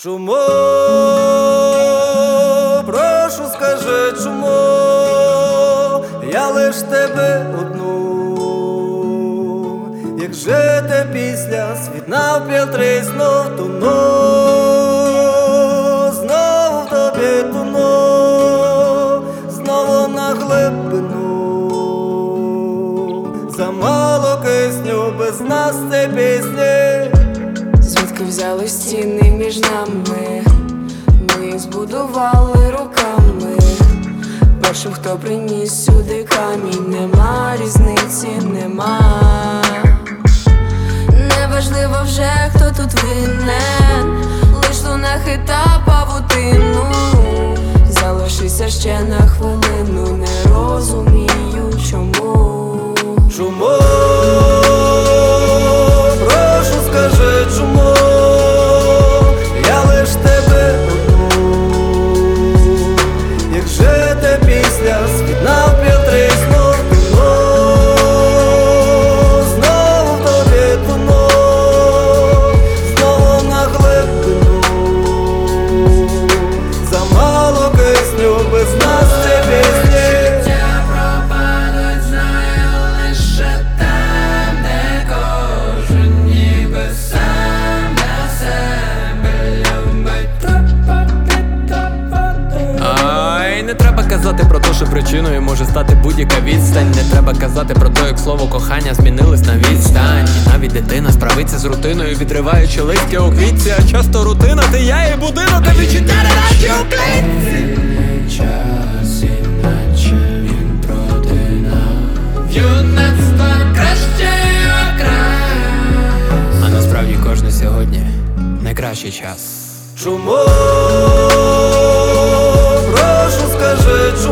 Чому, прошу, скажи, чому я лиш тебе одну, як жити після світ навпіл тріснув, тону, знову в тобі тону, знову на глибину. Замало кисню без нас ці пісні. Звідки взяли стіни між нами? Ми їх збудували руками. Першим, хто приніс сюди камінь, нема різниці, нема. Неважливо вже, хто тут винен, лиш луна хита павутину. Залишися ще на хвилину, не розумію, чому. Чому, прошу, скажи, чому я лиш тебе одну, як жити після світ навпіл тріснув, тону, знову в тобі тону, знову на глибину. Замало кисню без нас ці пісні. Не треба казати про те, що причиною може стати будь-яка відстань. Не треба казати про те, як слово кохання змінилось на відстань. І навіть дитина справиться з рутиною, відриваючи листя у квітці. А часто рутина, ти я і будинок, та відчуття неначе у клітці. Час іначе він продинав юнацтво краще окрас. А насправді кожне сьогодні найкращий час. Чому, прошу, скажи,